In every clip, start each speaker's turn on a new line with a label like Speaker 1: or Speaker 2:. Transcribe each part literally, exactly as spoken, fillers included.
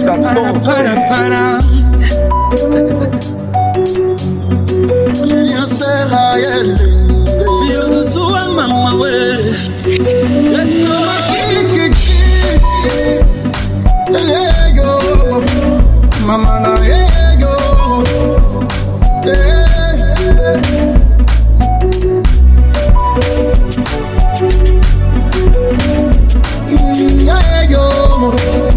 Speaker 1: Para, para, para.
Speaker 2: Minha serra é linda.
Speaker 1: Filho da sua mamãe, ué.
Speaker 2: Mama na ego, eh. Ego,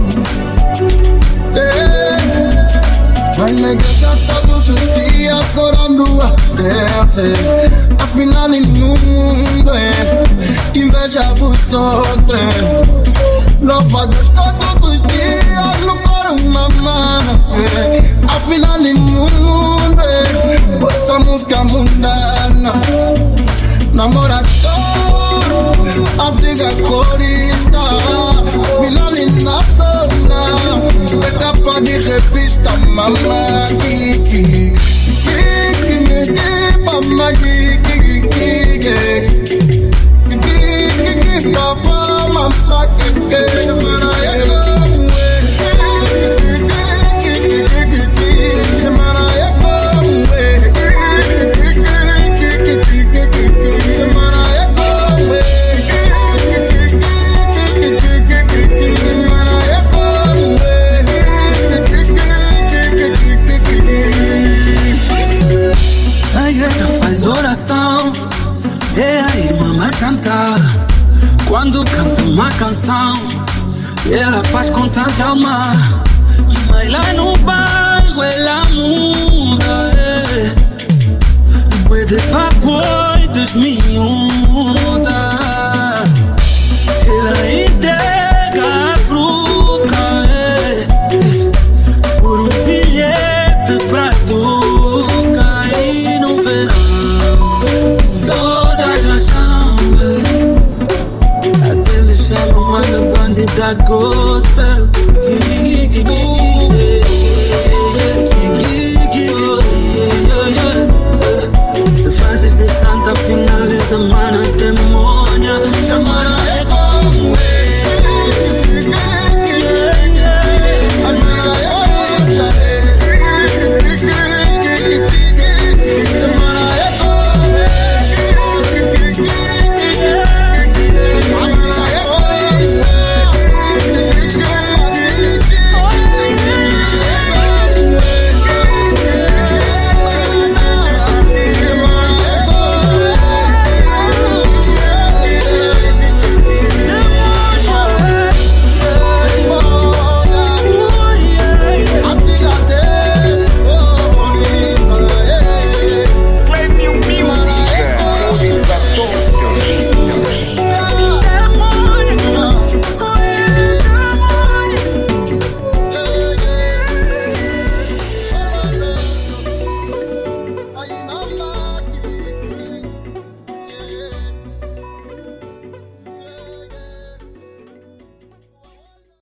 Speaker 2: eh. Vai na igreja todos os dias orando a Deus. Afinal em mundo é inveja dos outros. Louva a Deus todos os dias, não para uma mano. Afinal em mundo é essa música mundana. Namorador, antiga corista. Afinal em na zona, é capa de revista, mamá Kiki. Kiki, Kiki, mamá Kiki, Kiki. Kiki, papa, mamá Kiki.
Speaker 1: Quando canta uma canção, ela faz com tanta alma. Mas lá no bairro ela muda, é. Puede papo e desmiuda. Ela entrega a fruta, é. Por um bilhete pra tu cair no verão. Todas já são, manda bandida go.